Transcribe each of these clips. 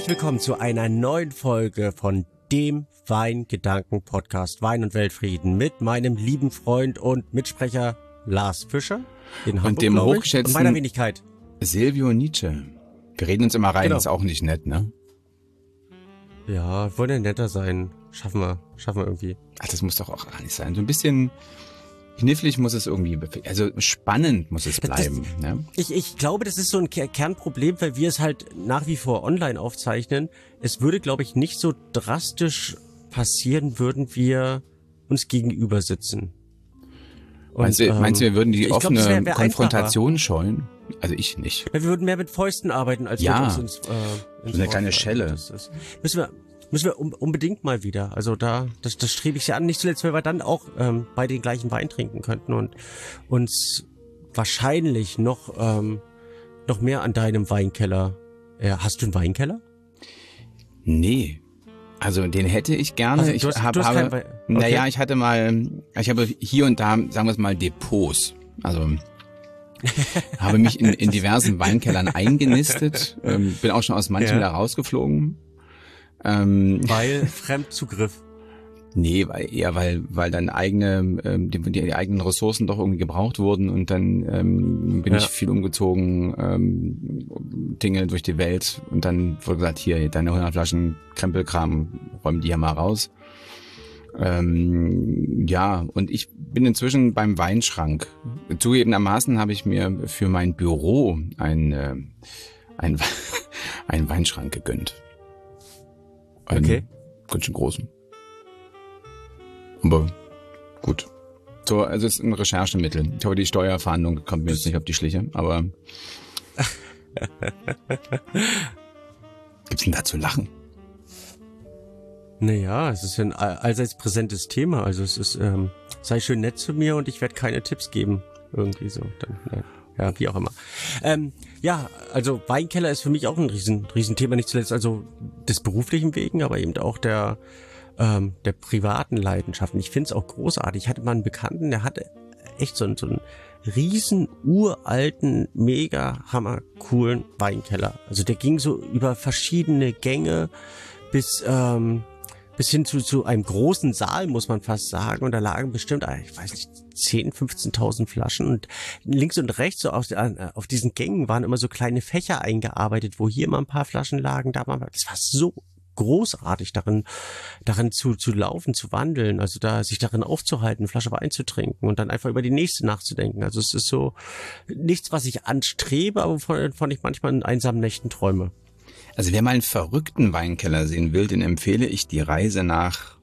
Herzlich willkommen zu einer neuen Folge von dem Weingedanken-Podcast Wein und Weltfrieden mit meinem lieben Freund und Mitsprecher Lars Fischer in Hamburg, und dem hochgeschätzten und meiner Wenigkeit Silvio Nietzsche. Wir reden uns immer rein, Genau. Ist auch nicht nett, ne? Ja, wollen ja netter sein. Schaffen wir irgendwie. Ach, das muss doch auch gar nicht sein. So ein bisschen knifflig muss es irgendwie, also spannend muss es bleiben. Ne? Ich glaube, das ist so ein Kernproblem, weil wir es halt nach wie vor online aufzeichnen. Es würde, glaube ich, nicht so drastisch passieren, würden wir uns gegenüber sitzen. Und, meinst du, wir würden die offene wär Konfrontation scheuen? Also ich nicht. Ja, wir würden mehr mit Fäusten arbeiten, als Ja, mit uns ins so eine kleine Schelle. Müssen wir unbedingt mal wieder. Also das strebe ich ja an. Nicht zuletzt, weil wir dann auch bei den gleichen Wein trinken könnten und uns wahrscheinlich noch mehr an deinem Weinkeller. Hast du einen Weinkeller? Nee. Also den hätte ich gerne. Also, ich habe hier und da, sagen wir es mal, Depots. Also habe mich in diversen Weinkellern eingenistet, bin auch schon aus manchen wieder rausgeflogen. Weil Fremdzugriff. Nee, weil dann die eigenen Ressourcen doch irgendwie gebraucht wurden und dann bin ich viel umgezogen, Dinge durch die Welt und dann wurde gesagt, hier, deine 100 Flaschen Krempelkram, räum die ja mal raus. Ja, und ich bin inzwischen beim Weinschrank. Zugegebenermaßen habe ich mir für mein Büro einen Weinschrank gegönnt. Okay. Ganz schön großen. Aber gut. So, also es ist ein Recherchemittel. Ich hoffe, die Steuerfahndung kommt mir jetzt nicht auf die Schliche, aber gibt's denn da zu lachen? Naja, es ist ein allseits präsentes Thema. Also es ist, sei schön nett zu mir und ich werde keine Tipps geben. Irgendwie so. Dann, ja, wie auch immer. Ja, also Weinkeller ist für mich auch ein Riesenthema, nicht zuletzt also des beruflichen Wegen, aber eben auch der privaten Leidenschaften. Ich finde es auch großartig. Ich hatte mal einen Bekannten, der hatte echt so einen riesen uralten, mega hammercoolen Weinkeller. Also der ging so über verschiedene Gänge bis hin zu einem großen Saal, muss man fast sagen. Und da lagen bestimmt, ich weiß nicht, 10.000, 15.000 Flaschen. Und links und rechts so auf diesen Gängen waren immer so kleine Fächer eingearbeitet, wo hier mal ein paar Flaschen lagen, da mal. Das war so großartig, darin zu laufen, zu wandeln, also sich darin aufzuhalten, eine Flasche Wein zu trinken und dann einfach über die nächste nachzudenken. Also es ist so nichts, was ich anstrebe, aber wovon ich manchmal in einsamen Nächten träume. Also wer mal einen verrückten Weinkeller sehen will, den empfehle ich die Reise nach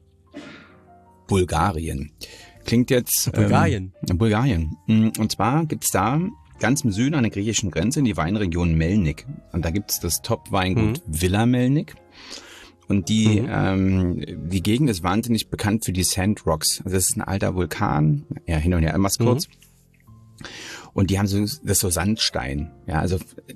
Bulgarien. Klingt jetzt... Bulgarien? Bulgarien. Und zwar gibt's da ganz im Süden an der griechischen Grenze die Weinregion Melnik. Und da gibt's das Top-Weingut Villa Melnik. Und die Gegend ist wahnsinnig bekannt für die Sand Rocks. Also das ist ein alter Vulkan, ja hin und her, immer kurz. Und die haben das ist so Sandstein, ja, also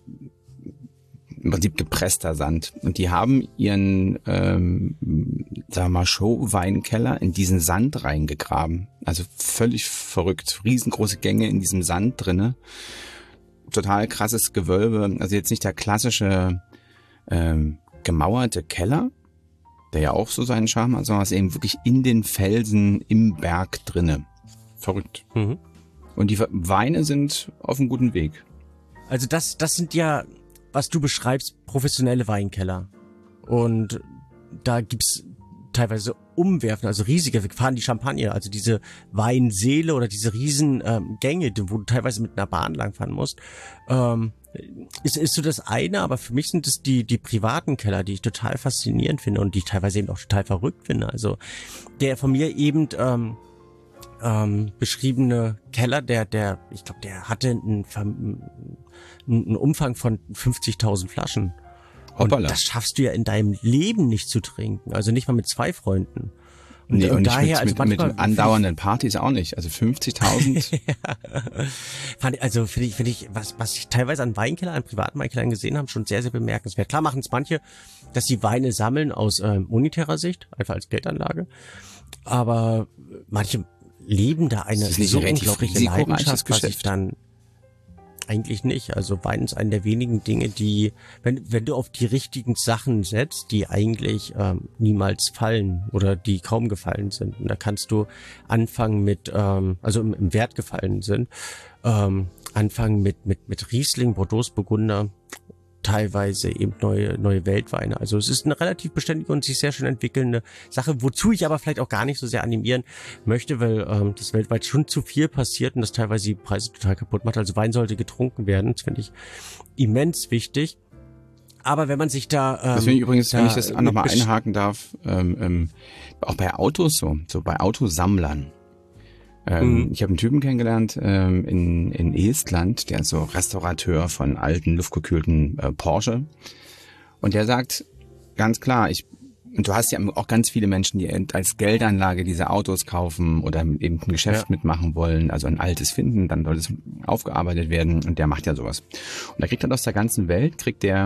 im Prinzip gepresster Sand. Und die haben ihren, sagen wir mal, Show-Weinkeller in diesen Sand reingegraben. Also völlig verrückt. Riesengroße Gänge in diesem Sand drinne. Total krasses Gewölbe. Also jetzt nicht der klassische gemauerte Keller, der ja auch so seinen Charme hat, sondern es ist eben wirklich in den Felsen im Berg drinne. Verrückt. Und die Weine sind auf einem guten Weg. Also das sind ja, was du beschreibst, professionelle Weinkeller. Und da gibt's teilweise umwerfen, also riesige, wir fahren die Champagner, also diese Weinseele oder diese riesen Gänge, wo du teilweise mit einer Bahn langfahren musst, ist so das eine, aber für mich sind es die privaten Keller, die ich total faszinierend finde und die ich teilweise eben auch total verrückt finde. Also der von mir eben beschriebene Keller, ich glaube, der hatte einen Umfang von 50.000 Flaschen. Hoppala. Und das schaffst du ja in deinem Leben nicht zu trinken, also nicht mal mit 2 Freunden. Und nicht daher, mit andauernden Partys auch nicht. Also 50.000. Also finde ich, was ich teilweise an privaten Weinkellern gesehen habe, schon sehr, sehr bemerkenswert. Klar machen es manche, dass sie Weine sammeln aus monetärer Sicht, einfach als Geldanlage. Aber manche leben da eine so unglaubliche Leidenschaft, was ich dann... eigentlich nicht. Also Wein ist eine der wenigen Dinge, die, wenn du auf die richtigen Sachen setzt, die eigentlich niemals fallen oder die kaum gefallen sind. Und da kannst du anfangen mit, also im Wert gefallen sind, anfangen mit Riesling, Bordeaux, Burgunder, teilweise eben neue Weltweine. Also es ist eine relativ beständige und sich sehr schön entwickelnde Sache, wozu ich aber vielleicht auch gar nicht so sehr animieren möchte, weil das weltweit schon zu viel passiert und das teilweise die Preise total kaputt macht. Also Wein sollte getrunken werden, das finde ich immens wichtig. Aber wenn man sich da... das finde ich übrigens, wenn ich das nochmal einhaken darf, auch bei Autos so bei Autosammlern. Ich habe einen Typen kennengelernt in Estland, der ist so Restaurateur von alten, luftgekühlten Porsche. Und der sagt ganz klar, und du hast ja auch ganz viele Menschen, die als Geldanlage diese Autos kaufen oder eben ein Geschäft mitmachen wollen, also ein altes finden, dann soll es aufgearbeitet werden und der macht ja sowas. Und da kriegt er aus der ganzen Welt,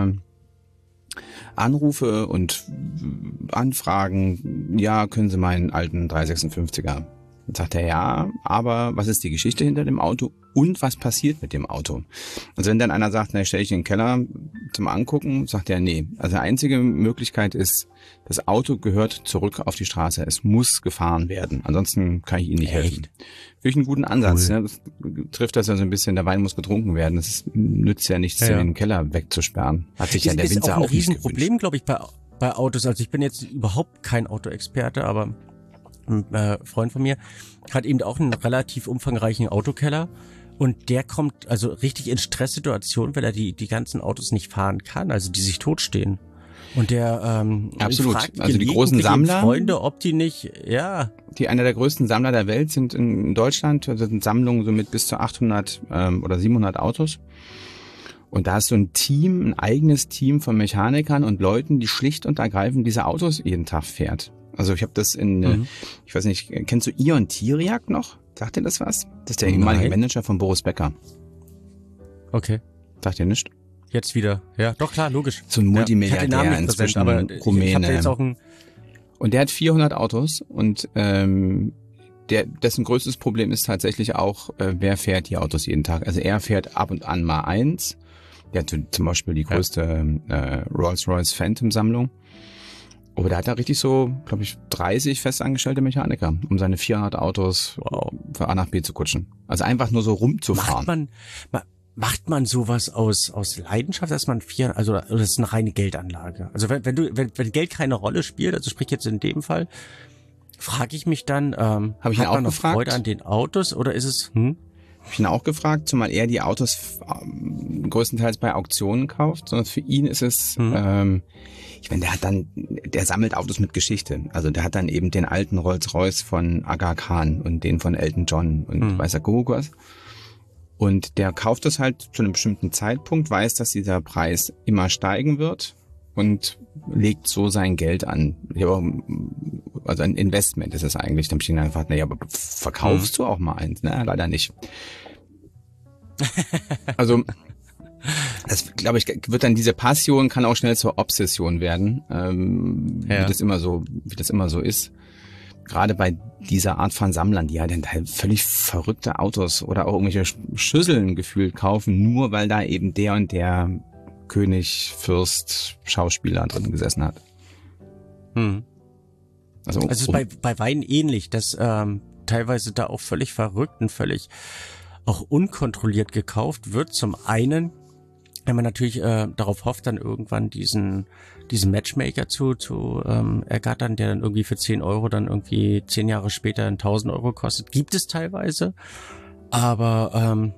Anrufe und Anfragen, ja, können Sie meinen alten 356er? Dann sagt er, ja, aber was ist die Geschichte hinter dem Auto und was passiert mit dem Auto? Also wenn dann einer sagt, na, stelle ich in den Keller zum Angucken, sagt er, nee. Also die einzige Möglichkeit ist, das Auto gehört zurück auf die Straße. Es muss gefahren werden. Ansonsten kann ich Ihnen nicht helfen. Finde ich einen guten Ansatz. Cool. Ne? Das trifft das ja so ein bisschen, der Wein muss getrunken werden. Das nützt ja nichts, den Keller wegzusperren. Hat sich ja der Winzer auch nicht gewünscht. Das ist auch ein Riesenproblem, glaube ich, bei Autos. Also ich bin jetzt überhaupt kein Autoexperte, aber ein Freund von mir hat eben auch einen relativ umfangreichen Autokeller und der kommt also richtig in Stresssituationen, weil er die ganzen Autos nicht fahren kann, also die sich totstehen. Und der absolut. Fragt also die großen Sammler, Freunde, ob die nicht, die einer der größten Sammler der Welt sind in Deutschland, also sind Sammlungen so mit bis zu 800 oder 700 Autos. Und da ist so ein Team, ein eigenes Team von Mechanikern und Leuten, die schlicht und ergreifend diese Autos jeden Tag fährt. Also ich habe das ich weiß nicht, kennst du Ion Tiriak noch? Sagt dir das was? Das ist der ehemalige Manager von Boris Becker. Okay. Sagt dir nicht? Jetzt wieder. Ja, doch klar, logisch. So ein Multimilliardär, inzwischen Rumäne. Und der hat 400 Autos und dessen größtes Problem ist tatsächlich auch, wer fährt die Autos jeden Tag. Also er fährt ab und an mal eins. Der hat zum Beispiel die größte Rolls-Royce Phantom-Sammlung. Aber da hat er richtig so, glaube ich, 30 festangestellte Mechaniker, um seine 400 Autos von A nach B zu kutschen. Also einfach nur so rumzufahren. Macht man sowas aus Leidenschaft, dass man also das ist eine reine Geldanlage? Also wenn Geld keine Rolle spielt, also sprich jetzt in dem Fall, frage ich mich dann, hat man noch Freude an den Autos oder ist es, Habe ich ihn auch gefragt, zumal er die Autos größtenteils bei Auktionen kauft, sondern für ihn ist es, ich meine, der sammelt Autos mit Geschichte. Also der hat dann eben den alten Rolls-Royce von Aga Khan und den von Elton John und weiß der Kuckuck was. Und der kauft es halt zu einem bestimmten Zeitpunkt, weiß, dass dieser Preis immer steigen wird und legt so sein Geld an. Also ein Investment ist es eigentlich. Dann habe ich ihn einfach, aber verkaufst du auch mal eins? Ne, leider nicht. Also das, glaube ich, wird dann diese Passion kann auch schnell zur Obsession werden, wie das immer so ist. Gerade bei dieser Art von Sammlern, die ja dann halt völlig verrückte Autos oder auch irgendwelche Schüsseln gefühlt kaufen, nur weil da eben der und der König, Fürst, Schauspieler drin gesessen hat. Also es ist bei Wein ähnlich, dass teilweise da auch völlig verrückt und völlig auch unkontrolliert gekauft wird. Zum einen, wenn man natürlich darauf hofft, dann irgendwann diesen Matchmaker zu ergattern, der dann irgendwie für 10 Euro dann irgendwie 10 Jahre später 1.000 Euro kostet. Gibt es teilweise. Aber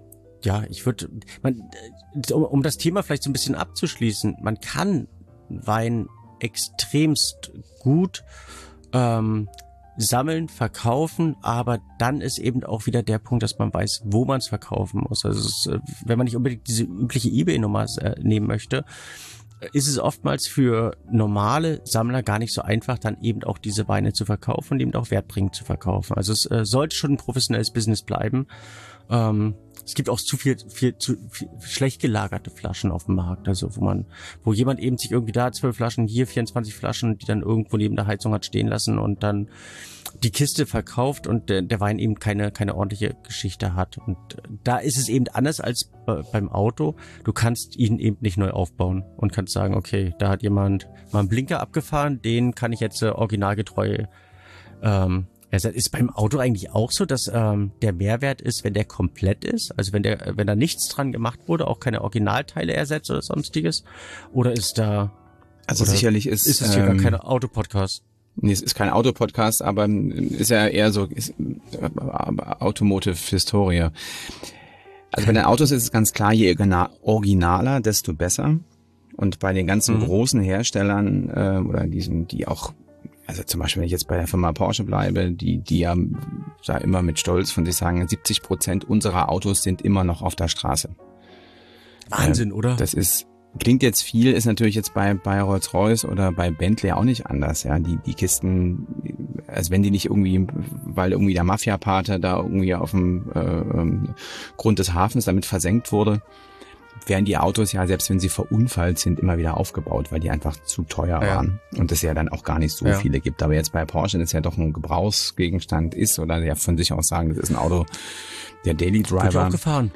um das Thema vielleicht so ein bisschen abzuschließen, man kann Wein extremst gut sammeln, verkaufen, aber dann ist eben auch wieder der Punkt, dass man weiß, wo man es verkaufen muss. Also wenn man nicht unbedingt diese übliche eBay-Nummer nehmen möchte, ist es oftmals für normale Sammler gar nicht so einfach, dann eben auch diese Weine zu verkaufen und eben auch wertbringend zu verkaufen. Also es sollte schon ein professionelles Business bleiben. es gibt auch zu viel schlecht gelagerte Flaschen auf dem Markt, also wo jemand eben sich irgendwie da 12 Flaschen, hier 24 Flaschen, die dann irgendwo neben der Heizung hat stehen lassen und dann die Kiste verkauft und der Wein eben keine ordentliche Geschichte hat. Und da ist es eben anders als beim Auto. Du kannst ihn eben nicht neu aufbauen und kannst sagen, okay, da hat jemand mal einen Blinker abgefahren, den kann ich jetzt originalgetreu ist beim Auto eigentlich auch so, dass der Mehrwert ist, wenn der komplett ist? Also wenn da nichts dran gemacht wurde, auch keine Originalteile ersetzt oder sonstiges? Oder ist da... Also sicherlich ist es hier gar kein Autopodcast? Nee, es ist kein Autopodcast, aber ist ja eher so Automotive Historie. Also bei den Autos ist es ganz klar, je originaler, desto besser. Und bei den ganzen großen Herstellern oder die auch, also zum Beispiel, wenn ich jetzt bei der Firma Porsche bleibe, die ja da immer mit Stolz von sich sagen, 70% unserer Autos sind immer noch auf der Straße. Wahnsinn, oder? Das klingt jetzt viel, ist natürlich jetzt bei Rolls-Royce oder bei Bentley auch nicht anders, ja. Die Kisten, also wenn die nicht irgendwie, weil irgendwie der Mafia-Pater da irgendwie auf dem Grund des Hafens damit versenkt wurde, werden die Autos ja, selbst wenn sie verunfallt sind, immer wieder aufgebaut, weil die einfach zu teuer waren und es ja dann auch gar nicht so viele gibt. Aber jetzt bei Porsche, das ja doch ein Gebrauchsgegenstand ist oder ja von sich aus sagen, das ist ein Auto, der Daily Driver. Auch gefahren.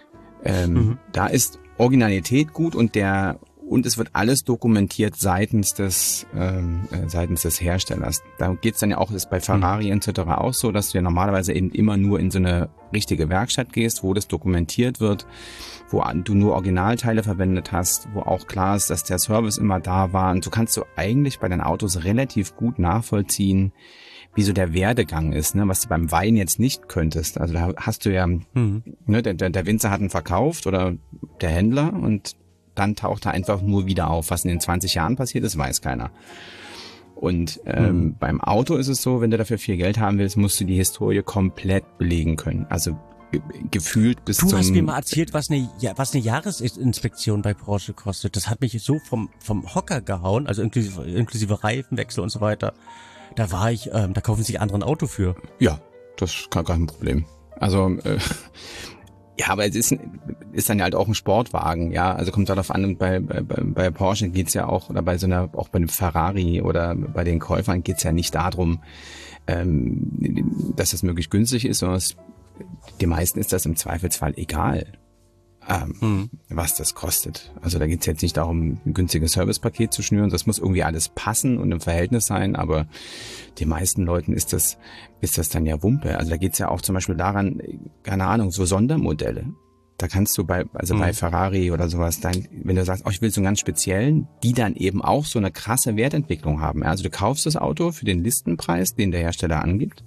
Da ist Originalität gut und es wird alles dokumentiert seitens des Herstellers. Da geht's dann ja auch, ist bei Ferrari etc. auch so, dass du ja normalerweise eben immer nur in so eine richtige Werkstatt gehst, wo das dokumentiert wird, wo du nur Originalteile verwendet hast, wo auch klar ist, dass der Service immer da war. Und du kannst so eigentlich bei den Autos relativ gut nachvollziehen, wie so der Werdegang ist, ne, was du beim Wein jetzt nicht könntest. Also da hast du ja, ne, der Winzer hat ihn verkauft oder der Händler und dann taucht er einfach nur wieder auf. Was in den 20 Jahren passiert ist, weiß keiner. Und beim Auto ist es so, wenn du dafür viel Geld haben willst, musst du die Historie komplett belegen können. Also gefühlt bis zum... Du hast mir mal erzählt, was eine Jahresinspektion bei Porsche kostet. Das hat mich so vom Hocker gehauen, also inklusive Reifenwechsel und so weiter. Da kaufen sich andere ein Auto für. Ja, das ist gar kein Problem. Also, ja, aber es ist dann halt auch ein Sportwagen, ja. Also kommt darauf an, und bei Porsche geht's ja auch, oder auch bei einem Ferrari oder bei den Käufern geht's ja nicht darum, dass das möglichst günstig ist, sondern den meisten ist das im Zweifelsfall egal, was das kostet. Also da geht's jetzt nicht darum, ein günstiges Servicepaket zu schnüren. Das muss irgendwie alles passen und im Verhältnis sein, aber den meisten Leuten ist das dann ja Wumpe. Also da geht's ja auch zum Beispiel daran, keine Ahnung, so Sondermodelle. Da kannst du bei Ferrari oder sowas, wenn du sagst, ich will so einen ganz speziellen, die dann eben auch so eine krasse Wertentwicklung haben. Also du kaufst das Auto für den Listenpreis, den der Hersteller angibt.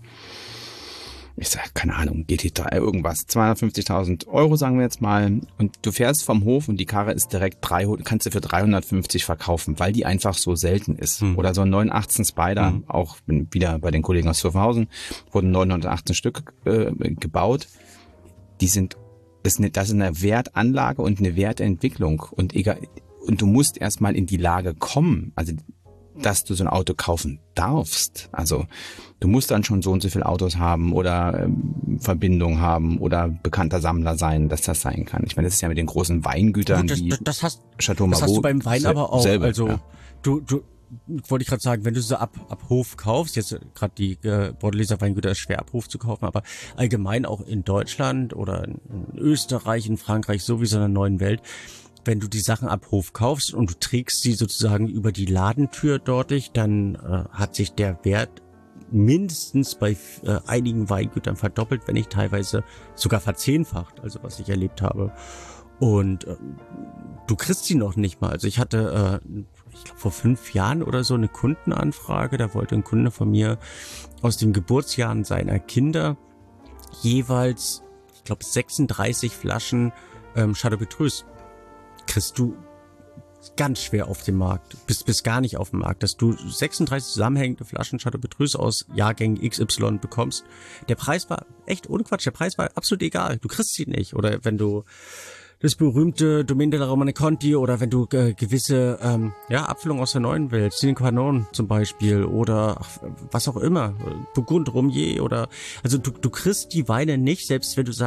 Ich sag, keine Ahnung, GT3, irgendwas, 250.000 Euro sagen wir jetzt mal, und du fährst vom Hof und die Karre ist direkt kannst du für 350 verkaufen, weil die einfach so selten ist. Oder so ein 918 Spider, auch wieder bei den Kollegen aus Pfaffenhausen, wurden 918 Stück gebaut. Das ist eine Wertanlage und eine Wertentwicklung und du musst erstmal in die Lage kommen, also dass du so ein Auto kaufen darfst. Also du musst dann schon so und so viele Autos haben oder Verbindung haben oder bekannter Sammler sein, dass das sein kann. Ich meine, das ist ja mit den großen Weingütern wie Chateau Margaux. Das hast du beim Wein aber auch. Selber, also ja. du wollte ich gerade sagen, wenn du so ab Hof kaufst, jetzt gerade die Bordeleser Weingüter ist schwer ab Hof zu kaufen, aber allgemein auch in Deutschland oder in Österreich, in Frankreich, sowieso in der neuen Welt, wenn du die Sachen ab Hof kaufst und du trägst sie sozusagen über die Ladentür dortig, dann hat sich der Wert mindestens bei einigen Weingütern verdoppelt, wenn nicht teilweise sogar verzehnfacht, also was ich erlebt habe. Und du kriegst sie noch nicht mal. Also ich hatte, ich glaube vor 5 Jahren oder so eine Kundenanfrage, da wollte ein Kunde von mir aus den Geburtsjahren seiner Kinder jeweils, ich glaube 36 Flaschen Chateau Petrus. Kriegst du ganz schwer auf dem Markt, bist gar nicht auf dem Markt, dass du 36 zusammenhängende Flaschen Chateau Petrus aus Jahrgängen XY bekommst. Der Preis war echt ohne Quatsch, der Preis war absolut egal, du kriegst sie nicht. Oder wenn du das berühmte Domaine della Romane Conti oder wenn du gewisse Abfüllungen aus der neuen Welt, Sine Qua Non zum Beispiel oder was auch immer, Burgund, Romier oder, also du kriegst die Weine nicht, selbst wenn du sagst,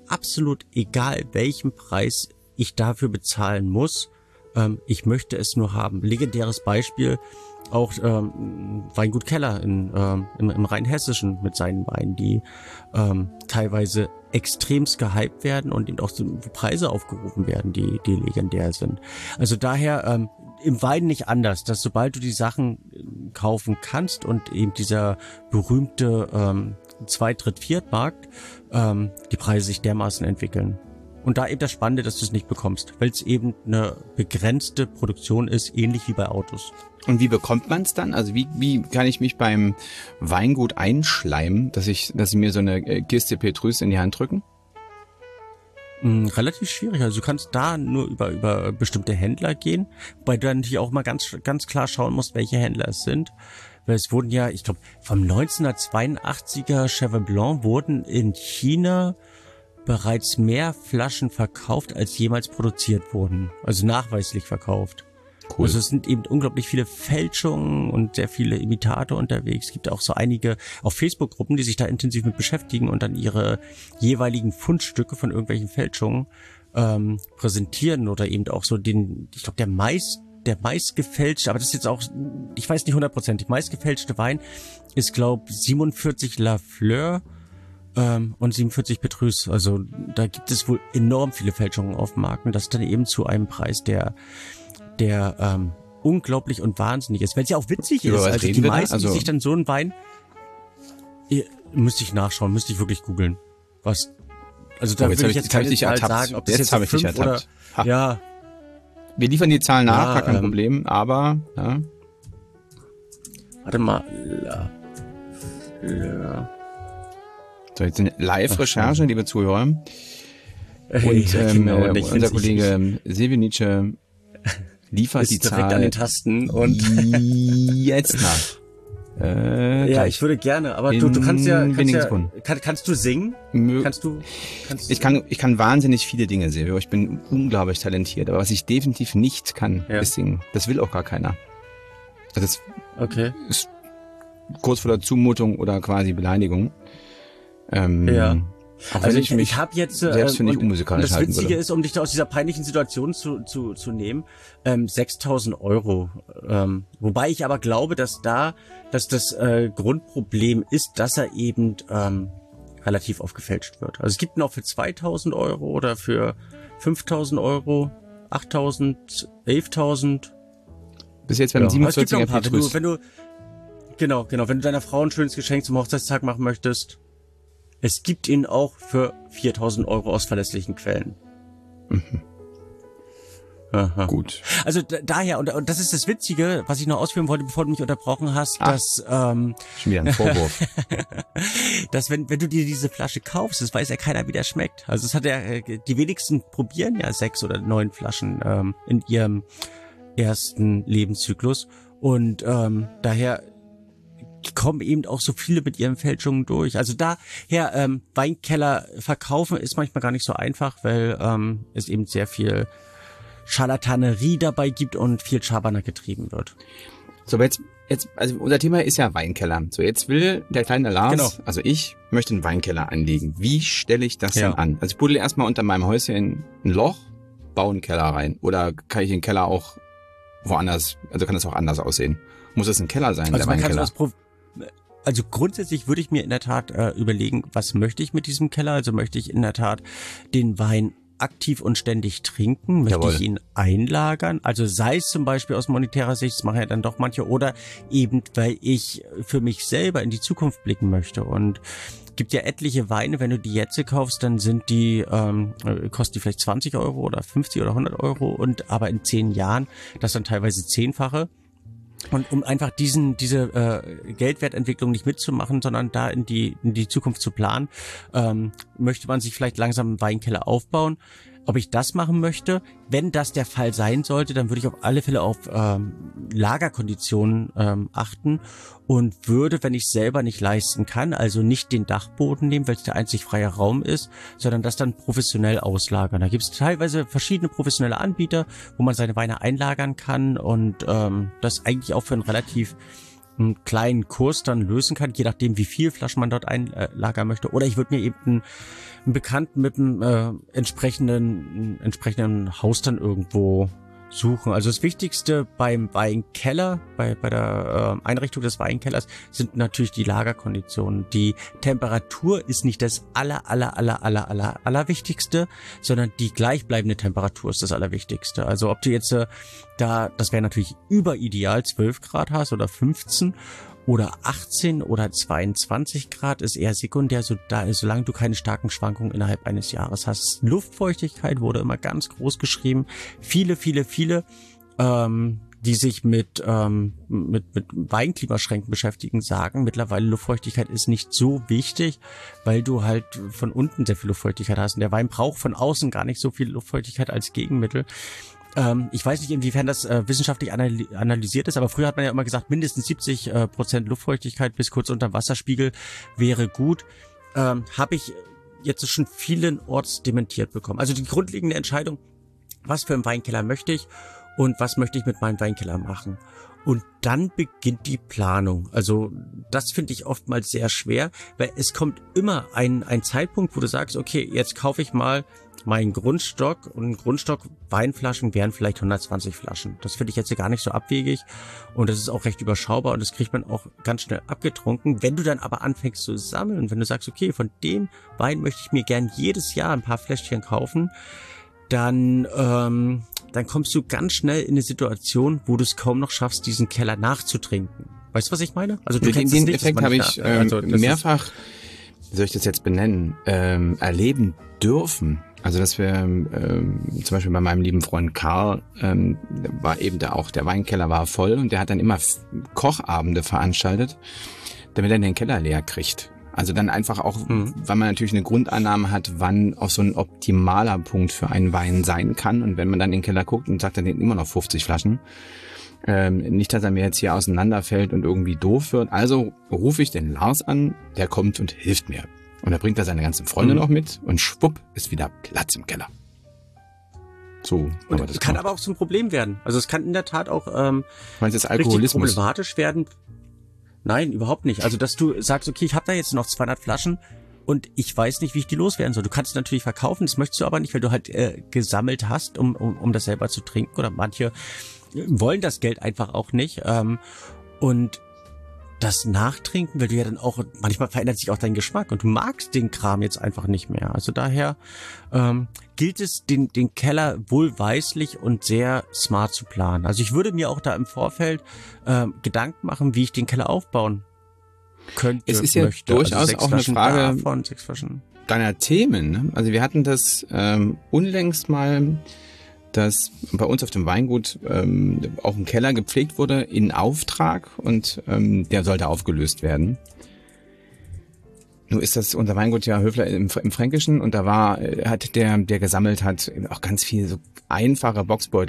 absolut egal, welchen Preis ich dafür bezahlen muss. Ich möchte es nur haben. Legendäres Beispiel, auch Weingut Keller im Rheinhessischen mit seinen Weinen, die teilweise extremst gehypt werden und eben auch Preise aufgerufen werden, die legendär sind. Also daher im Wein nicht anders, dass sobald du die Sachen kaufen kannst und eben dieser berühmte Zweit-, Dritt-, Viertmarkt, die Preise sich dermaßen entwickeln. Und da eben das Spannende, dass du es nicht bekommst, weil es eben eine begrenzte Produktion ist, ähnlich wie bei Autos. Und wie bekommt man es dann? Also wie kann ich mich beim Weingut einschleimen, dass sie mir so eine Kiste Petrus in die Hand drücken? Relativ schwierig. Also du kannst da nur über bestimmte Händler gehen, wobei du dann natürlich auch mal ganz klar schauen musst, welche Händler es sind. Weil es wurden ja, ich glaube, vom 1982er Cheval Blanc wurden in China bereits mehr Flaschen verkauft, als jemals produziert wurden. Also nachweislich verkauft. Cool. Also es sind eben unglaublich viele Fälschungen und sehr viele Imitate unterwegs. Es gibt auch so einige auf Facebook-Gruppen, die sich da intensiv mit beschäftigen und dann ihre jeweiligen Fundstücke von irgendwelchen Fälschungen präsentieren oder eben auch so ich glaube, der meistgefälschte, aber das ist jetzt auch, ich weiß nicht 100%, meistgefälschte Wein ist, glaube 47 Lafleur und 47 Petrus. Also da gibt es wohl enorm viele Fälschungen auf dem Markt und das dann eben zu einem Preis, der unglaublich und wahnsinnig ist. Weil es ja auch witzig ist. Also die meisten, die sich dann so einen Wein, müsste ich nachschauen, müsste ich wirklich googeln. Was? Also da würde ich jetzt keine Zahl sagen, ob das jetzt habe ich dich ertappt. Oder, ja. Wir liefern die Zahlen nach, gar kein Problem, aber ja. Warte mal. So, jetzt eine Live-Recherche, liebe Zuhörer. Und unser Kollege Sevenice liefert die Zahl direkt an den Tasten und jetzt nach. Ja, ich würde gerne, aber du kannst kannst du singen? Ich kann wahnsinnig viele Dinge, Silvio. Ich bin unglaublich talentiert, aber was ich definitiv nicht kann, ist singen. Das will auch gar keiner. Das ist kurz vor der Zumutung oder quasi Beleidigung. Auch also ich habe jetzt selbst für nicht unmusikalisch halten das Witzige ist, um dich da aus dieser peinlichen Situation zu nehmen, 6.000 €. Wobei ich aber glaube, dass das Grundproblem ist, dass er eben relativ oft gefälscht wird. Also es gibt ihn auch für 2.000 € oder für 5.000 €, 8.000, 11.000. Bis jetzt werden 47er Petrus. Wenn du deiner Frau ein schönes Geschenk zum Hochzeitstag machen möchtest. Es gibt ihn auch für 4.000 € aus verlässlichen Quellen. Mhm. Aha. Gut. Also daher, und das ist das Witzige, was ich noch ausführen wollte, bevor du mich unterbrochen hast, dass schon wieder ein Vorwurf. dass wenn du dir diese Flasche kaufst, das weiß ja keiner, wie der schmeckt. Also es hat die wenigsten probieren ja 6 oder 9 Flaschen in ihrem ersten Lebenszyklus. Und daher kommen eben auch so viele mit ihren Fälschungen durch. Also daher Weinkeller verkaufen ist manchmal gar nicht so einfach, weil es eben sehr viel Scharlatanerie dabei gibt und viel Schabernack getrieben wird. So, aber jetzt, also unser Thema ist ja Weinkeller. So, jetzt will der kleine Lars, also ich möchte einen Weinkeller anlegen. Wie stelle ich das denn an? Also ich buddel erstmal unter meinem Häuschen ein Loch, baue einen Keller rein. Oder kann ich den Keller auch woanders, also kann das auch anders aussehen? Muss das ein Keller sein, also der Weinkeller? Also grundsätzlich würde ich mir in der Tat überlegen, was möchte ich mit diesem Keller? Also möchte ich in der Tat den Wein aktiv und ständig trinken? Möchte ich ihn einlagern? Also sei es zum Beispiel aus monetärer Sicht, das machen ja dann doch manche, oder eben, weil ich für mich selber in die Zukunft blicken möchte. Und gibt ja etliche Weine, wenn du die jetzt kaufst, dann sind die, kosten die vielleicht 20 € oder 50 oder 100 €, aber in 10 Jahren das dann teilweise 10-fache. Und um einfach diese Geldwertentwicklung nicht mitzumachen, sondern da in die Zukunft zu planen, möchte man sich vielleicht langsam einen Weinkeller aufbauen. Ob ich das machen möchte, wenn das der Fall sein sollte, dann würde ich auf alle Fälle auf Lagerkonditionen achten und würde, wenn ich selber nicht leisten kann, also nicht den Dachboden nehmen, weil es der einzig freie Raum ist, sondern das dann professionell auslagern. Da gibt es teilweise verschiedene professionelle Anbieter, wo man seine Weine einlagern kann und das eigentlich auch für einen relativ einen kleinen Kurs dann lösen kann, je nachdem, wie viel Flaschen man dort einlagern möchte. Oder ich würde mir eben einen Bekannten mit einem entsprechenden Haus dann irgendwo suchen. Also das Wichtigste beim Weinkeller, bei der Einrichtung des Weinkellers sind natürlich die Lagerkonditionen. Die Temperatur ist nicht das allerwichtigste, sondern die gleichbleibende Temperatur ist das Allerwichtigste. Also ob du jetzt das wäre natürlich überideal, 12 Grad hast oder 15 oder 18 oder 22 Grad ist eher sekundär, solange du keine starken Schwankungen innerhalb eines Jahres hast. Luftfeuchtigkeit wurde immer ganz groß geschrieben. Viele, die sich mit Weinklimaschränken beschäftigen, sagen mittlerweile, Luftfeuchtigkeit ist nicht so wichtig, weil du halt von unten sehr viel Luftfeuchtigkeit hast. Und der Wein braucht von außen gar nicht so viel Luftfeuchtigkeit als Gegenmittel. Ich weiß nicht, inwiefern das wissenschaftlich analysiert ist, aber früher hat man ja immer gesagt, mindestens 70% Luftfeuchtigkeit bis kurz unter Wasserspiegel wäre gut. Habe ich jetzt schon vielenorts dementiert bekommen. Also die grundlegende Entscheidung, was für einen Weinkeller möchte ich und was möchte ich mit meinem Weinkeller machen. Und dann beginnt die Planung. Also das finde ich oftmals sehr schwer, weil es kommt immer ein Zeitpunkt, wo du sagst, okay, jetzt kaufe ich mal meinen Grundstock und ein Grundstock Weinflaschen wären vielleicht 120 Flaschen. Das finde ich jetzt gar nicht so abwegig und das ist auch recht überschaubar und das kriegt man auch ganz schnell abgetrunken. Wenn du dann aber anfängst zu sammeln, wenn du sagst, okay, von dem Wein möchte ich mir gern jedes Jahr ein paar Fläschchen kaufen, dann kommst du ganz schnell in eine Situation, wo du es kaum noch schaffst, diesen Keller nachzutrinken. Weißt du, was ich meine? Also du kennst den nicht, Effekt habe ich mehrfach, wie soll ich das jetzt benennen, erleben dürfen. Also dass wir zum Beispiel bei meinem lieben Freund Karl war eben der Weinkeller war voll und der hat dann immer Kochabende veranstaltet, damit er den Keller leer kriegt. Also dann einfach auch, weil man natürlich eine Grundannahme hat, wann auch so ein optimaler Punkt für einen Wein sein kann. Und wenn man dann in den Keller guckt und sagt, dann sind immer noch 50 Flaschen. Nicht, dass er mir jetzt hier auseinanderfällt und irgendwie doof wird. Also rufe ich den Lars an, der kommt und hilft mir. Und da bringt er seine ganzen Freunde noch mit und schwupp ist wieder Platz im Keller. So. Und das kann aber auch zum Problem werden. Also es kann in der Tat auch meinst du, das Alkoholismus richtig problematisch werden. Nein, überhaupt nicht. Also dass du sagst, okay, ich habe da jetzt noch 200 Flaschen und ich weiß nicht, wie ich die loswerden soll. Du kannst es natürlich verkaufen, das möchtest du aber nicht, weil du halt gesammelt hast, um das selber zu trinken. Oder manche wollen das Geld einfach auch nicht. Und das Nachtrinken, weil du ja dann auch, manchmal verändert sich auch dein Geschmack und du magst den Kram jetzt einfach nicht mehr. Also daher gilt es, den Keller wohlweislich und sehr smart zu planen. Also ich würde mir auch da im Vorfeld Gedanken machen, wie ich den Keller aufbauen könnte. Es ist ja durchaus also auch eine Frage davon, 6 Flaschen deiner Themen. Ne? Also wir hatten das unlängst mal, dass bei uns auf dem Weingut auch ein Keller gepflegt wurde in Auftrag und der sollte aufgelöst werden. Nun ist das unser Weingut ja Höfler im Fränkischen und da hat der gesammelt hat, auch ganz viel so einfache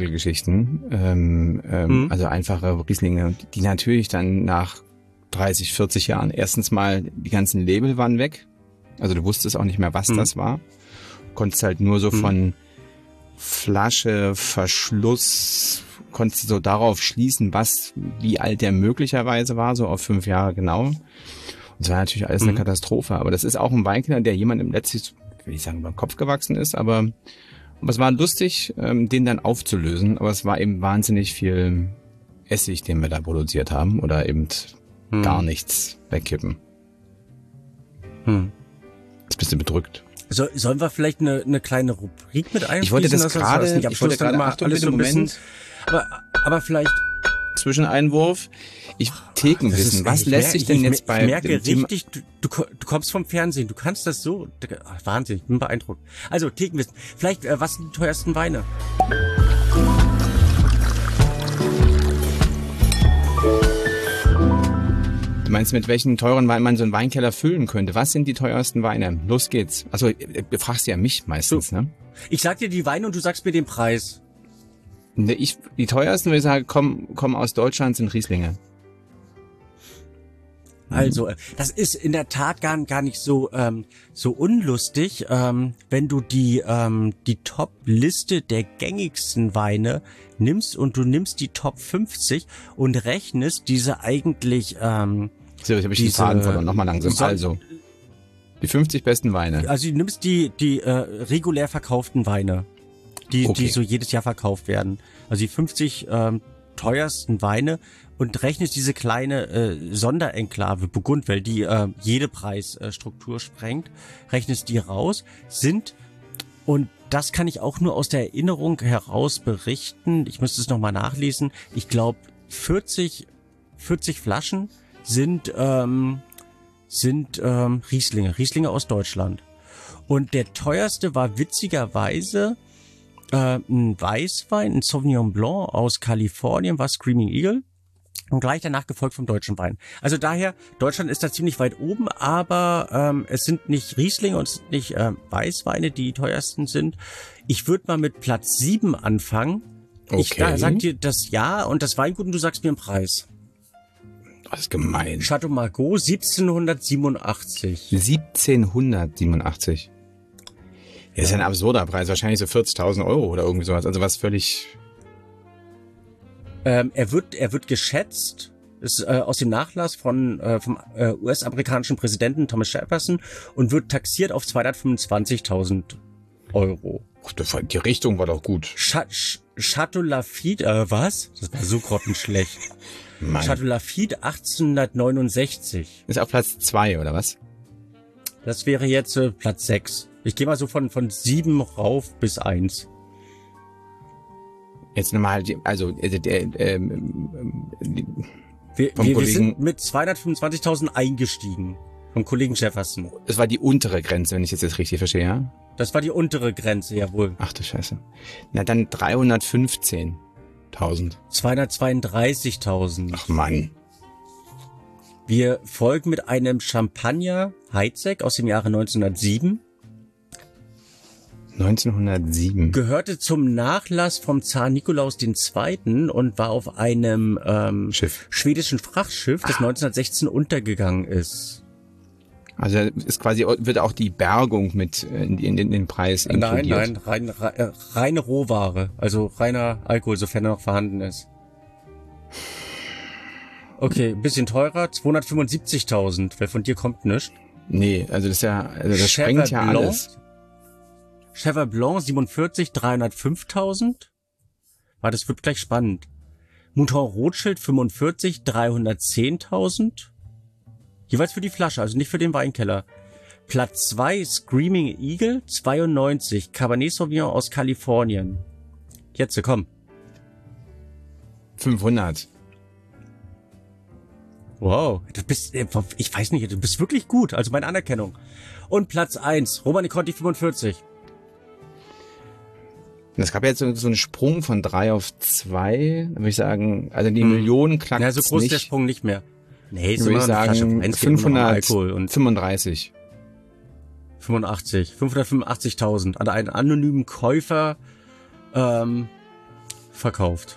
Boxbeutelgeschichten, also einfache Rieslinge, die natürlich dann nach 30, 40 Jahren erstens mal die ganzen Label waren weg. Also du wusstest auch nicht mehr, was das war. Konntest halt nur so von Flasche, Verschluss, konntest du so darauf schließen, wie alt der möglicherweise war, so auf 5 Jahre genau. Und es war natürlich alles eine Katastrophe. Aber das ist auch ein Weinkeller, der jemandem letztlich, will ich sagen, über den Kopf gewachsen ist. Aber es war lustig, den dann aufzulösen. Aber es war eben wahnsinnig viel Essig, den wir da produziert haben. Oder eben gar nichts wegkippen. Jetzt bist du bedrückt. Sollen wir vielleicht eine kleine Rubrik mit einfließen? Ich wollte das gerade, ich wollte gerade mal alles so ein bisschen, aber vielleicht Zwischeneinwurf. Thekenwissen. Was lässt sich denn jetzt bei... Ich merke richtig, du kommst vom Fernsehen, du kannst das so. Ach, Wahnsinn, ich bin beeindruckt. Also Thekenwissen. Vielleicht, was sind die teuersten Weine? Du meinst, mit welchen teuren Weinen man so einen Weinkeller füllen könnte? Was sind die teuersten Weine? Los geht's. Also, du fragst ja mich meistens, ne? Ich sag dir die Weine und du sagst mir den Preis. Die teuersten, würde ich sagen, kommen aus Deutschland, sind Rieslinge. Also, das ist in der Tat gar nicht so unlustig, wenn du die Top-Liste der gängigsten Weine nimmst und du nimmst die Top 50 und rechnest diese eigentlich So, jetzt habe ich den Faden verloren. Nochmal langsam. Also, die 50 besten Weine. Also du nimmst die regulär verkauften Weine, die so jedes Jahr verkauft werden. Also die 50 teuersten Weine und rechnest diese kleine Sonderenklave Burgund, weil die jede Preisstruktur sprengt, rechnest die raus, und das kann ich auch nur aus der Erinnerung heraus berichten, ich müsste es nochmal nachlesen, ich glaube 40 Flaschen sind Rieslinge aus Deutschland. Und der teuerste war witzigerweise ein Weißwein, ein Sauvignon Blanc aus Kalifornien, war Screaming Eagle. Und gleich danach gefolgt vom deutschen Wein. Also daher, Deutschland ist da ziemlich weit oben, aber es sind nicht Rieslinge und es sind nicht Weißweine, die teuersten sind. Ich würde mal mit Platz 7 anfangen. Okay. Ich sag dir das Jahr und das Weingut und du sagst mir einen Preis. Das ist gemein. Chateau Margaux 1787. 1787. Das ist ein absurder Preis, wahrscheinlich so 40.000 Euro oder irgendwie sowas. Also was völlig... Er wird geschätzt, ist aus dem Nachlass vom US-amerikanischen Präsidenten Thomas Jefferson und wird taxiert auf 225.000 Euro. Ach, die Richtung war doch gut. Chateau Lafite, was? Das war so grottenschlecht. Chateau Lafite 1869. Ist auf Platz 2, oder was? Das wäre jetzt Platz 6. Ich gehe mal so von 7 rauf bis 1. Jetzt nochmal, also wir sind mit 225.000 eingestiegen vom Kollegen Jefferson. Das war die untere Grenze, wenn ich das jetzt richtig verstehe, ja? Das war die untere Grenze, jawohl. Ach du Scheiße. Na dann 315.000. 232.000. Ach Mann. Wir folgen mit einem Champagner Heidsieck aus dem Jahre 1907. 1907. Gehörte zum Nachlass vom Zar Nikolaus II. Und war auf einem schwedischen Frachtschiff, das 1916 untergegangen ist. Also ist quasi, wird auch die Bergung mit in den Preis inkludiert? Nein, reine Rohware, also reiner Alkohol, sofern er noch vorhanden ist. Okay, ein bisschen teurer, 275.000, weil von dir kommt nichts. Nee, also das ist ja, also das sprengt ja alles. Cheval Blanc 47, 305.000. Das wird gleich spannend. Mouton Rothschild 45, 310.000. Jeweils für die Flasche, also nicht für den Weinkeller. Platz 2 Screaming Eagle 92, Cabernet Sauvignon aus Kalifornien. Jetzt, komm. 500. Wow, du bist, ich weiß nicht, du bist wirklich gut, also meine Anerkennung. Und Platz 1, Romanée Conti 45. Es gab jetzt so einen Sprung von 3 auf 2, würde ich sagen, also die Millionen knackt ja, so groß nicht. Ist der Sprung nicht mehr. Nee, würde ich sagen 535. 585.000 an einen anonymen Käufer verkauft.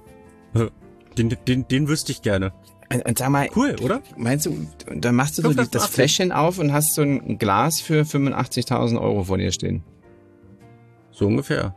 Den wüsste ich gerne. Und sag mal, cool, oder? Meinst du, dann machst du so das Fläschchen auf und hast so ein Glas für 85.000 Euro vor dir stehen? So ungefähr.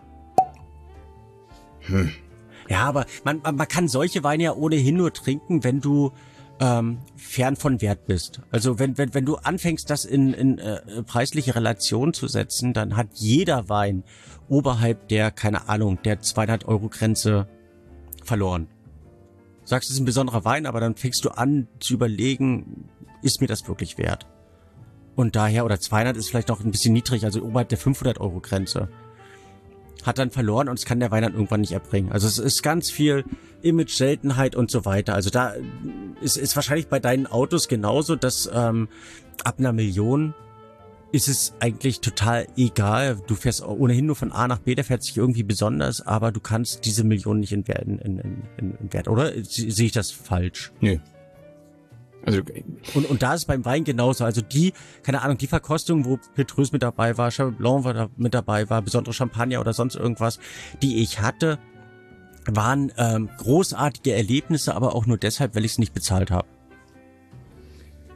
Ja, aber man kann solche Weine ja ohnehin nur trinken, wenn du fern von Wert bist. Also wenn du anfängst, das in preisliche Relation zu setzen, dann hat jeder Wein oberhalb der, keine Ahnung, der 200-Euro-Grenze verloren. Sagst, es ist ein besonderer Wein, aber dann fängst du an zu überlegen, ist mir das wirklich wert? Und daher, oder 200 ist vielleicht noch ein bisschen niedrig, also oberhalb der 500-Euro-Grenze. Hat dann verloren und es kann der Wein dann irgendwann nicht erbringen. Also es ist ganz viel Image, Seltenheit und so weiter. Also da ist wahrscheinlich bei deinen Autos genauso, dass ab 1 Million ist es eigentlich total egal. Du fährst ohnehin nur von A nach B, der fährt sich irgendwie besonders, aber du kannst diese Million nicht in Wert, oder? Sehe ich das falsch? Nö. Also und da ist beim Wein genauso. Also die, keine Ahnung, die Verkostung, wo Petrus mit dabei war, Cheval Blanc mit dabei war, besondere Champagner oder sonst irgendwas, die ich hatte, waren großartige Erlebnisse, aber auch nur deshalb, weil ich es nicht bezahlt habe.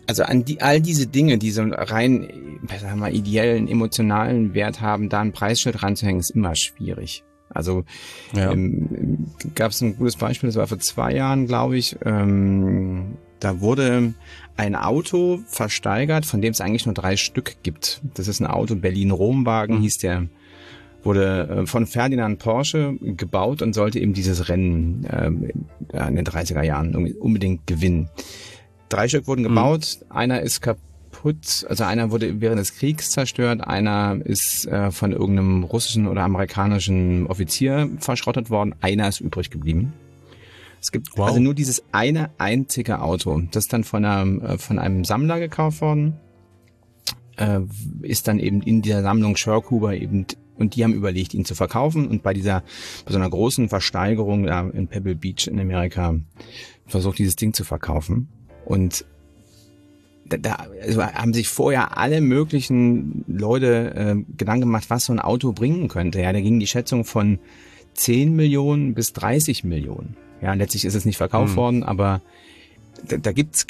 Also all diese Dinge, die so rein, sagen wir mal, ideellen, emotionalen Wert haben, da ein Preisschild ranzuhängen, ist immer schwierig. Also gab es ein gutes Beispiel, das war vor 2 Jahren, glaube ich. Da wurde ein Auto versteigert, von dem es eigentlich nur 3 Stück gibt. Das ist ein Auto, Berlin-Romwagen hieß der. Wurde von Ferdinand Porsche gebaut und sollte eben dieses Rennen in den 30er Jahren unbedingt gewinnen. 3 Stück wurden gebaut, einer ist kaputt, also einer wurde während des Kriegs zerstört, einer ist von irgendeinem russischen oder amerikanischen Offizier verschrottet worden, einer ist übrig geblieben. Es gibt also nur dieses eine einzige Auto, das ist dann von einem Sammler gekauft worden, ist dann eben in dieser Sammlung Schörkhuber eben. Und die haben überlegt, ihn zu verkaufen. Und bei so einer großen Versteigerung da in Pebble Beach in Amerika versucht, dieses Ding zu verkaufen. Und da haben sich vorher alle möglichen Leute Gedanken gemacht, was so ein Auto bringen könnte. Ja, da ging die Schätzung von 10 Millionen bis 30 Millionen. Ja, letztlich ist es nicht verkauft worden, aber da gibt's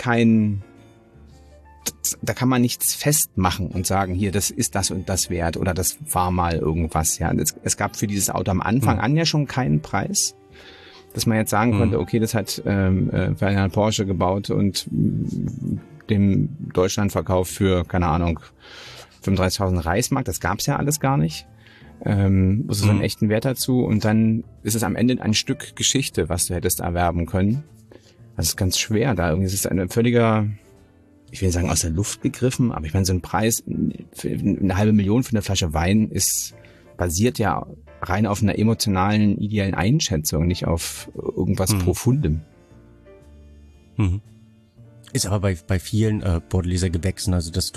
da kann man nichts festmachen und sagen, hier, das ist das und das wert oder das war mal irgendwas. Ja, es gab für dieses Auto am Anfang an ja schon keinen Preis, dass man jetzt sagen konnte, okay, das hat Ferdinand Porsche gebaut und dem Deutschland verkauft für, keine Ahnung, 35.000 Reichsmark. Das gab's ja alles gar nicht. So einen echten Wert dazu. Und dann ist es am Ende ein Stück Geschichte, was du hättest erwerben können. Das ist ganz schwer da. Irgendwie ist es ein völliger, ich will nicht sagen aus der Luft gegriffen, aber ich meine, so ein Preis für 500.000 für eine Flasche Wein basiert ja rein auf einer emotionalen, ideellen Einschätzung, nicht auf irgendwas Profundem. Ist aber bei vielen Bordelieser Gewächsen, also dass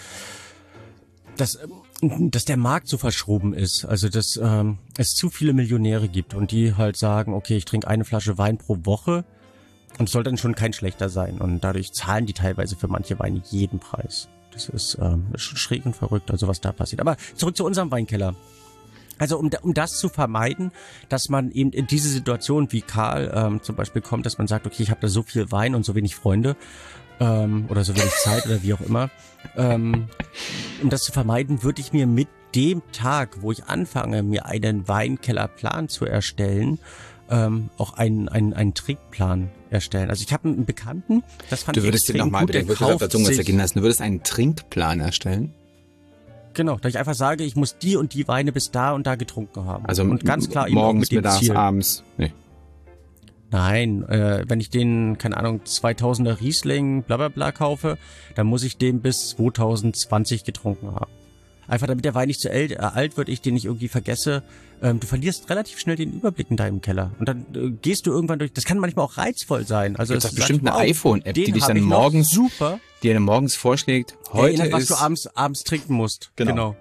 der Markt so verschroben ist, also dass es zu viele Millionäre gibt und die halt sagen, okay, ich trinke eine Flasche Wein pro Woche. Und es soll dann schon kein schlechter sein. Und dadurch zahlen die teilweise für manche Weine jeden Preis. Das ist schon schräg und verrückt, also was da passiert. Aber zurück zu unserem Weinkeller. Also um das zu vermeiden, dass man eben in diese Situation wie Karl zum Beispiel kommt, dass man sagt, okay, ich habe da so viel Wein und so wenig Freunde oder so wenig Zeit oder wie auch immer. Um das zu vermeiden, würde ich mir mit dem Tag, wo ich anfange, mir einen Weinkellerplan zu erstellen, auch einen Trinkplan erstellen. Also ich habe einen Bekannten, das fand ich extrem gut, der kauft sich... Du würdest einen Trinkplan erstellen? Genau, da ich einfach sage, ich muss die und die Weine bis da und da getrunken haben. Also und ganz klar morgens, mittags, abends? Nee. Nein, wenn ich den, keine Ahnung, 2000er Riesling bla bla bla kaufe, dann muss ich den bis 2020 getrunken haben. Einfach damit der Wein nicht zu alt wird, ich den nicht irgendwie vergesse. Du verlierst relativ schnell den Überblick in deinem Keller. Und dann gehst du irgendwann durch. Das kann manchmal auch reizvoll sein. Also es ist bestimmt eine iPhone-App, die dich dann morgens vorschlägt. Heute erinnert, was du abends trinken musst. Genau.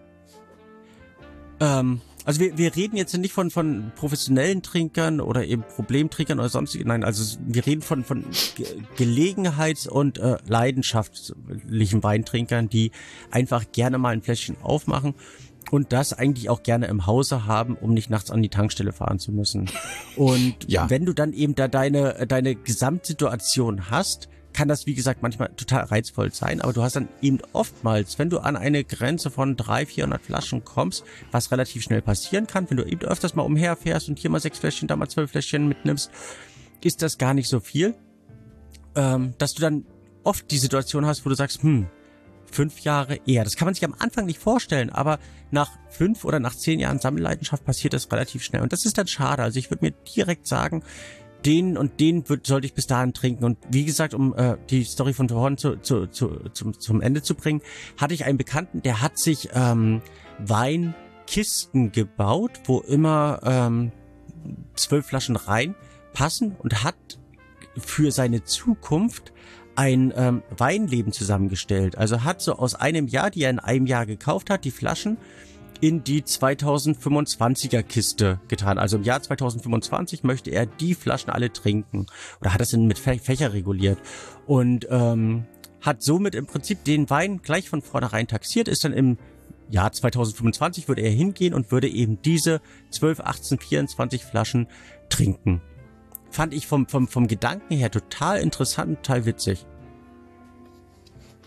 Also wir reden jetzt nicht von professionellen Trinkern oder eben Problemtrinkern oder sonstigen. Nein, also wir reden von Gelegenheits- und leidenschaftlichen Weintrinkern, die einfach gerne mal ein Fläschchen aufmachen und das eigentlich auch gerne im Hause haben, um nicht nachts an die Tankstelle fahren zu müssen. Und wenn du dann eben da deine Gesamtsituation hast, kann das, wie gesagt, manchmal total reizvoll sein, aber du hast dann eben oftmals, wenn du an eine Grenze von 300-400 Flaschen kommst, was relativ schnell passieren kann, wenn du eben öfters mal umherfährst und hier mal 6 Fläschchen, da mal 12 Fläschchen mitnimmst, ist das gar nicht so viel, dass du dann oft die Situation hast, wo du sagst, 5 Jahre eher. Das kann man sich am Anfang nicht vorstellen, aber nach 5 oder nach 10 Jahren Sammelleidenschaft passiert das relativ schnell und das ist dann schade. Also ich würde mir direkt sagen, den und den sollte ich bis dahin trinken. Und wie gesagt, um die Story von vorhin zum Ende zu bringen, hatte ich einen Bekannten, der hat sich Weinkisten gebaut, wo immer 12 Flaschen reinpassen und hat für seine Zukunft ein Weinleben zusammengestellt. Also hat so aus einem Jahr, die er in einem Jahr gekauft hat, die Flaschen in die 2025er Kiste getan. Also im Jahr 2025 möchte er die Flaschen alle trinken. Oder hat das mit Fächer reguliert. Und hat somit im Prinzip den Wein gleich von vornherein taxiert, ist dann im Jahr 2025 würde er hingehen und würde eben diese 12, 18, 24 Flaschen trinken. Fand ich vom Gedanken her total interessant und total witzig.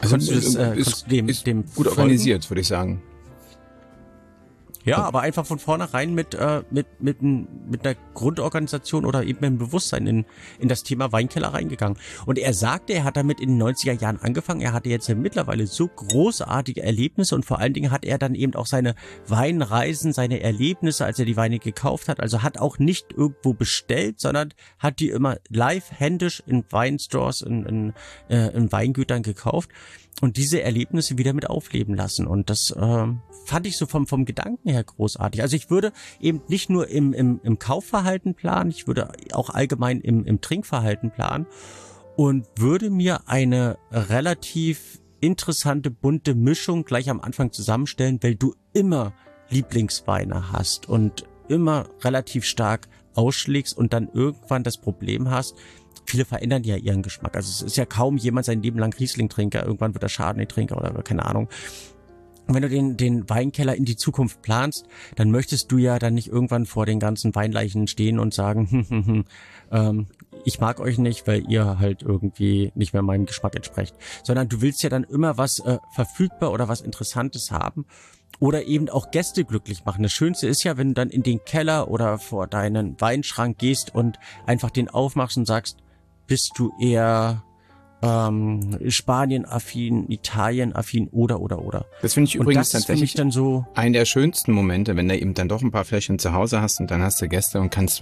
konntest du das dem gut organisiert, würde ich sagen. Ja, aber einfach von vornherein mit einer Grundorganisation oder eben mit einem Bewusstsein in das Thema Weinkeller reingegangen. Und er sagte, er hat damit in den 90er Jahren angefangen. Er hatte jetzt mittlerweile so großartige Erlebnisse und vor allen Dingen hat er dann eben auch seine Weinreisen, seine Erlebnisse, als er die Weine gekauft hat. Also hat auch nicht irgendwo bestellt, sondern hat die immer live händisch in Weinstores, in Weingütern gekauft und diese Erlebnisse wieder mit aufleben lassen. Und das fand ich so vom Gedanken her großartig. Also ich würde eben nicht nur im Kaufverhalten planen, ich würde auch allgemein im Trinkverhalten planen und würde mir eine relativ interessante, bunte Mischung gleich am Anfang zusammenstellen, weil du immer Lieblingsweine hast und immer relativ stark ausschlägst und dann irgendwann das Problem hast, viele verändern ja ihren Geschmack. Also es ist ja kaum jemand sein Leben lang Riesling-Trinker, irgendwann wird er Chardonnay-Trinker oder keine Ahnung. Und wenn du den Weinkeller in die Zukunft planst, dann möchtest du ja dann nicht irgendwann vor den ganzen Weinleichen stehen und sagen, ich mag euch nicht, weil ihr halt irgendwie nicht mehr meinem Geschmack entsprecht. Sondern du willst ja dann immer was verfügbar oder was Interessantes haben oder eben auch Gäste glücklich machen. Das Schönste ist ja, wenn du dann in den Keller oder vor deinen Weinschrank gehst und einfach den aufmachst und sagst, bist du eher Spanien-affin, Italien-affin oder. Das finde ich übrigens tatsächlich dann so einen der schönsten Momente, wenn du eben dann doch ein paar Fläschchen zu Hause hast und dann hast du Gäste und kannst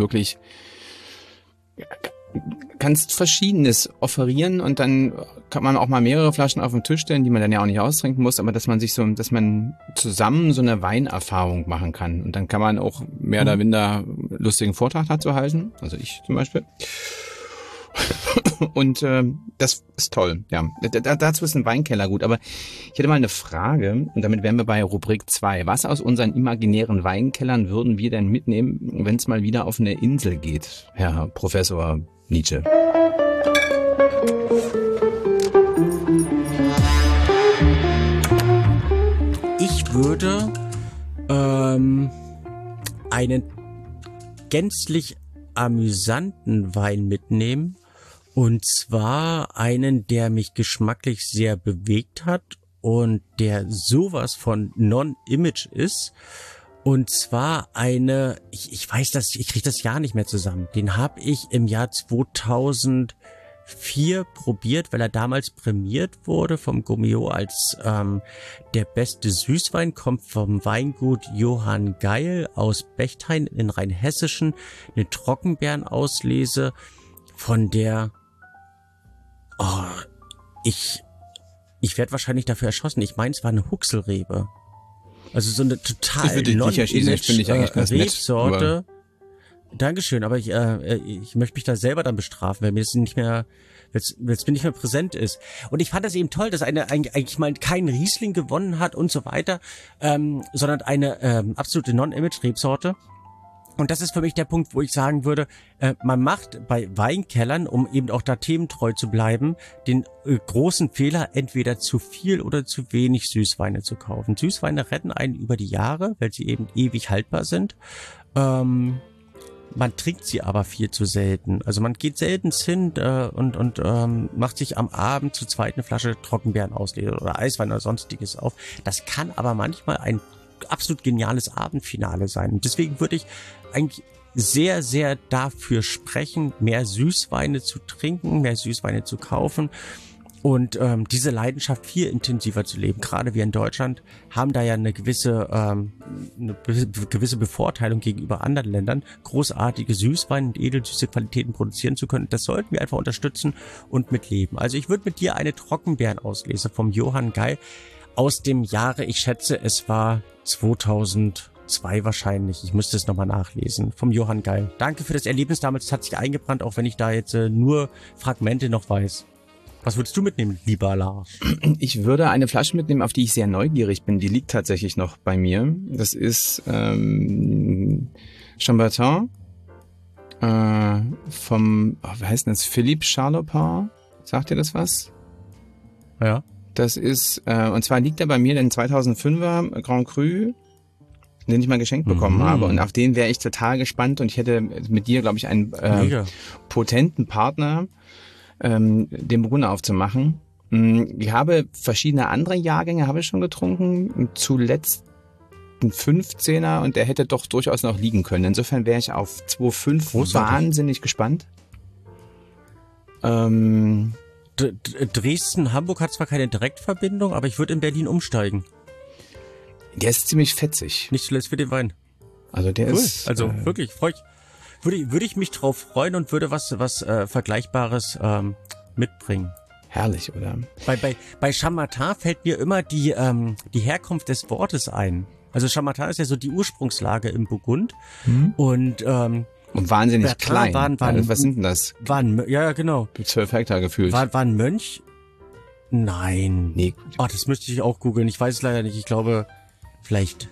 Verschiedenes offerieren und dann kann man auch mal mehrere Flaschen auf den Tisch stellen, die man dann ja auch nicht austrinken muss, aber dass man zusammen so eine Weinerfahrung machen kann und dann kann man auch mehr oder minder lustigen Vortrag dazu halten, also ich zum Beispiel. Und das ist toll, ja. Dazu ist ein Weinkeller gut. Aber ich hätte mal eine Frage, und damit wären wir bei Rubrik 2. Was aus unseren imaginären Weinkellern würden wir denn mitnehmen, wenn es mal wieder auf eine Insel geht, Herr Professor Nietzsche? Ich würde einen gänzlich amüsanten Wein mitnehmen. Und zwar einen, der mich geschmacklich sehr bewegt hat und der sowas von Non-Image ist. Und zwar ich weiß das, ich kriege das Jahr nicht mehr zusammen. Den habe ich im Jahr 2004 probiert, weil er damals prämiert wurde vom Gomeo als der beste Süßwein, kommt vom Weingut Johann Geil aus Bechtheim in Rheinhessischen, eine Trockenbeerenauslese von der ich werde wahrscheinlich dafür erschossen. Ich meine, es war eine Huxelrebe. Also so eine total Rebsorte. Dankeschön, aber ich möchte mich da selber dann bestrafen, weil mir das nicht mehr präsent ist. Und ich fand das eben toll, dass eigentlich mal kein Riesling gewonnen hat und so weiter, sondern eine absolute Non-Image-Rebsorte. Und das ist für mich der Punkt, wo ich sagen würde, man macht bei Weinkellern, um eben auch da thementreu zu bleiben, den großen Fehler, entweder zu viel oder zu wenig Süßweine zu kaufen. Süßweine retten einen über die Jahre, weil sie eben ewig haltbar sind. Man trinkt sie aber viel zu selten. Also man geht selten hin und macht sich am Abend zu zweit eine Flasche Trockenbeerenauslese oder Eiswein oder sonstiges auf. Das kann aber manchmal ein absolut geniales Abendfinale sein. Und deswegen würde ich eigentlich sehr, sehr dafür sprechen, mehr Süßweine zu trinken, mehr Süßweine zu kaufen und diese Leidenschaft viel intensiver zu leben. Gerade wir in Deutschland haben da ja eine gewisse Bevorteilung gegenüber anderen Ländern, großartige Süßweine und edelsüße Qualitäten produzieren zu können. Das sollten wir einfach unterstützen und mitleben. Also ich würde mit dir eine Trockenbeerenauslese vom Johann Geil aus dem Jahre, ich schätze, es war 2002 wahrscheinlich. Ich müsste es nochmal nachlesen. Vom Johann Geil. Danke für das Erlebnis damals. Es hat sich eingebrannt, auch wenn ich da jetzt nur Fragmente noch weiß. Was würdest du mitnehmen, lieber Lars? Ich würde eine Flasche mitnehmen, auf die ich sehr neugierig bin. Die liegt tatsächlich noch bei mir. Das ist Chambertin vom, wie heißt denn das? Philippe Charlopin. Sagt dir das was? Ja. Das ist, und zwar liegt er bei mir den 2005er Grand Cru, den ich mal geschenkt bekommen habe. Und auf den wäre ich total gespannt und ich hätte mit dir, glaube ich, einen potenten Partner, den Burgunder aufzumachen. Ich habe verschiedene andere Jahrgänge habe ich schon getrunken. Zuletzt ein 15er und der hätte doch durchaus noch liegen können. Insofern wäre ich auf 2,5 wahnsinnig gespannt. Dresden, Hamburg hat zwar keine Direktverbindung, aber ich würde in Berlin umsteigen. Der ist ziemlich fetzig. Nicht zuletzt für den Wein. Also der cool. ist... Also wirklich, würde ich mich drauf freuen und würde was Vergleichbares mitbringen. Herrlich, oder? Bei Chambertin fällt mir immer die Herkunft des Wortes ein. Also Chambertin ist ja so die Ursprungslage im Burgund und wahnsinnig Bertin klein. Waren, was sind denn das? Ja, genau. 12 Hektar gefühlt. War ein Mönch? Nein. Nee. Oh, das müsste ich auch googeln. Ich weiß es leider nicht. Ich glaube, vielleicht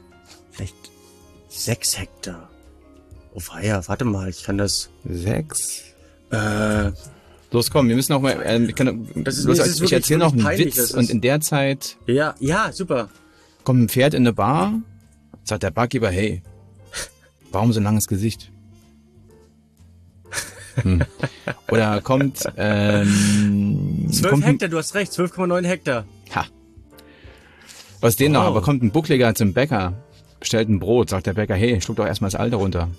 6 Hektar. Oh weia, warte mal, ich kann das... 6? Los, komm, wir müssen noch mal... ich erzähle noch einen peinlich, Witz und in der Zeit... Ja, super. Kommt ein Pferd in eine Bar, sagt der Barkeeper, hey, warum so ein langes Gesicht? Oder kommt... 12 Hektar, du hast recht, 12,9 Hektar. Ha. Was denn noch? Aber kommt ein Buckliger zum Bäcker, bestellt ein Brot, sagt der Bäcker, hey, schluck doch erstmal das Alte runter.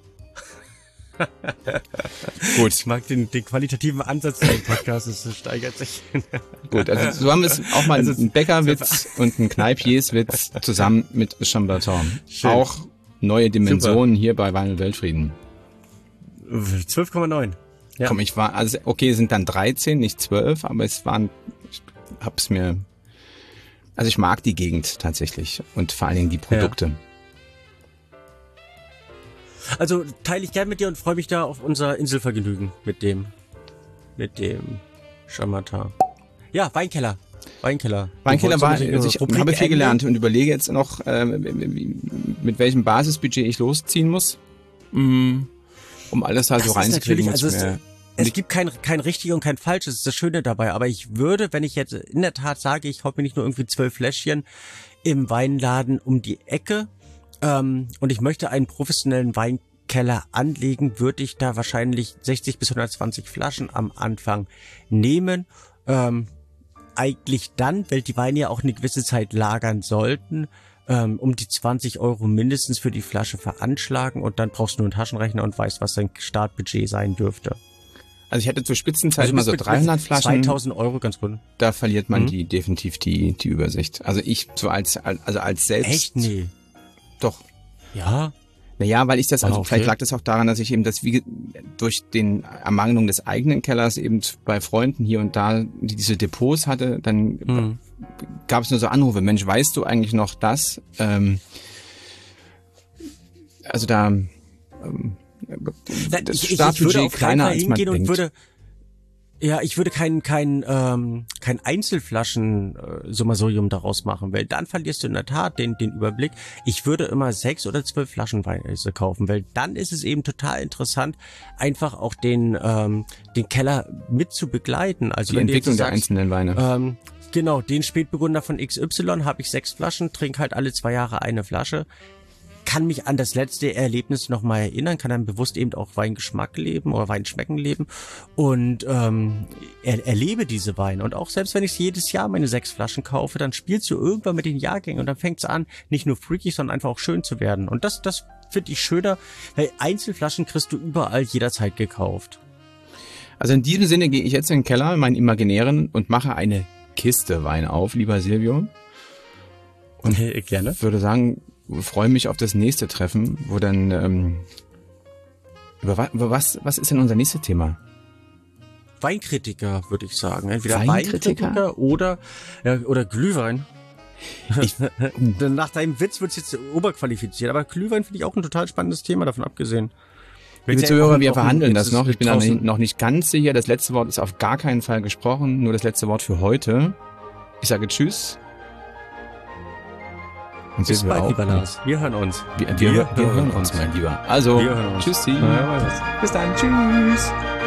Gut. Ich mag den qualitativen Ansatz des Podcasts, es steigert sich. Gut, also so haben wir es auch mal einen Bäckerwitz und einen Kneippierswitz zusammen mit Chambertin. Auch neue Dimensionen hier bei Wein und Weltfrieden. 12,9. Ja. Komm, okay, sind dann 13, nicht 12, aber ich mag die Gegend tatsächlich und vor allen Dingen die Produkte. Ja. Also teile ich gern mit dir und freue mich da auf unser Inselvergnügen mit dem Chambertin. Ja, Weinkeller war, ich habe viel gelernt und überlege jetzt noch, mit welchem Basisbudget ich losziehen muss, um alles da so reinzukriegen. Es gibt kein richtig und kein falsch, das ist das Schöne dabei, aber ich würde, wenn ich jetzt in der Tat sage, ich kaufe mir nicht nur irgendwie 12 Fläschchen im Weinladen um die Ecke, und ich möchte einen professionellen Weinkeller anlegen, würde ich da wahrscheinlich 60 bis 120 Flaschen am Anfang nehmen. Eigentlich dann, weil die Weine ja auch eine gewisse Zeit lagern sollten, um die 20 € mindestens für die Flasche veranschlagen und dann brauchst du nur einen Taschenrechner und weißt, was dein Startbudget sein dürfte. Also ich hatte zur Spitzenzeit immer so 300 Flaschen. 2000 € ganz gut. Da verliert man definitiv die Übersicht. Also ich so als selbst... Echt? Nee. Doch. Ja? Naja, weil ich das, vielleicht lag das auch daran, dass ich eben durch den Ermangelung des eigenen Kellers eben bei Freunden hier und da diese Depots hatte, dann gab es nur so Anrufe, Mensch, weißt du eigentlich noch das? Also da das Startbudget kleiner als man denkt. Ich würde kein Einzelflaschen-Summarium daraus machen, weil dann verlierst du in der Tat den Überblick. Ich würde immer 6 oder 12 Flaschen Wein kaufen, weil dann ist es eben total interessant, einfach auch den Keller mit zu begleiten. Also die Entwicklung der einzelnen Weine. Genau, den Spätburgunder von XY habe ich 6 Flaschen, trinke halt alle 2 Jahre eine Flasche. Kann mich an das letzte Erlebnis nochmal erinnern, kann dann bewusst eben auch Weingeschmack leben oder Weinschmecken leben und erlebe diese Weine. Und auch selbst wenn ich jedes Jahr meine 6 Flaschen kaufe, dann spielst du irgendwann mit den Jahrgängen und dann fängt es an, nicht nur freakig, sondern einfach auch schön zu werden. Und das finde ich schöner, weil Einzelflaschen kriegst du überall jederzeit gekauft. Also in diesem Sinne gehe ich jetzt in den Keller, meinen imaginären, und mache eine Kiste Wein auf, lieber Silvio. Und gerne. Würde sagen, freue mich auf das nächste Treffen, wo dann über was ist denn unser nächstes Thema? Weinkritiker, würde ich sagen. Entweder Weinkritiker oder Glühwein. Nach deinem Witz wird es jetzt oberqualifiziert, aber Glühwein finde ich auch ein total spannendes Thema, davon abgesehen. Liebe Zuhörer, wir verhandeln das noch. Ich bin noch nicht ganz sicher. Das letzte Wort ist auf gar keinen Fall gesprochen, nur das letzte Wort für heute. Ich sage Tschüss. Und bis bald, lieber Lars. Wir hören uns. Wir hören uns, mein Lieber. Also, tschüssi. Bis dann. Tschüss.